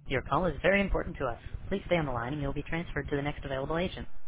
Your call is very important to us. Please stay on the line and you'll be transferred to the next available agent.